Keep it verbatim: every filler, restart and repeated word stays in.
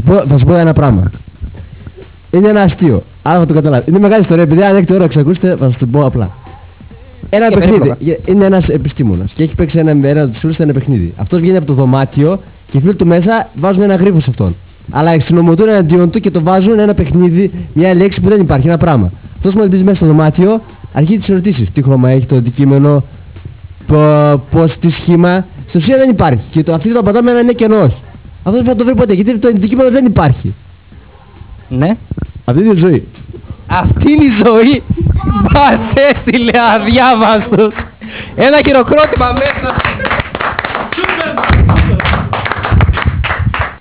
πω, θα σου πω ένα πράγμα. Είναι ένα αστείο. Άρα θα το καταλάβει. Είναι μεγάλη ιστορία, επειδή αν έχετε ώρα να ξακούσετε, θα σας το πω απλά. Ένα Και παιχνίδι. περίπλοκα. Είναι ένας επιστήμονας και έχει παίξει ένα με ένα του φίλου ένα παιχνίδι. Αυτός βγαίνει από το δωμάτιο και οι φίλοι του μέσα βάζουν ένα γρίφο σε αυτόν. Αλλά εξυνομωτούν εναντίον του και το βάζουν ένα παιχνίδι, μια λέξη που δεν υπάρχει, ένα πράγμα. Αυτός μόλις μπει μέσα στο δωμάτιο, αρχίζει τις ερωτήσεις. Τι χρώμα έχει το αντικείμενο, πώς, τι σχήμα. Στην ουσία δεν υπάρχει. Και το, αυτοί το απαντάμε ένα ναι και ένα όχι. Αυτός δεν θα το βρει ποτέ γιατί το αντικείμενο δεν υπάρχει. Ναι. Αυτή είναι η ζωή. Αυτή είναι η ζωή. Μας έστειλε αδιάβαστος. Ένα χειροκρότημα μέσα.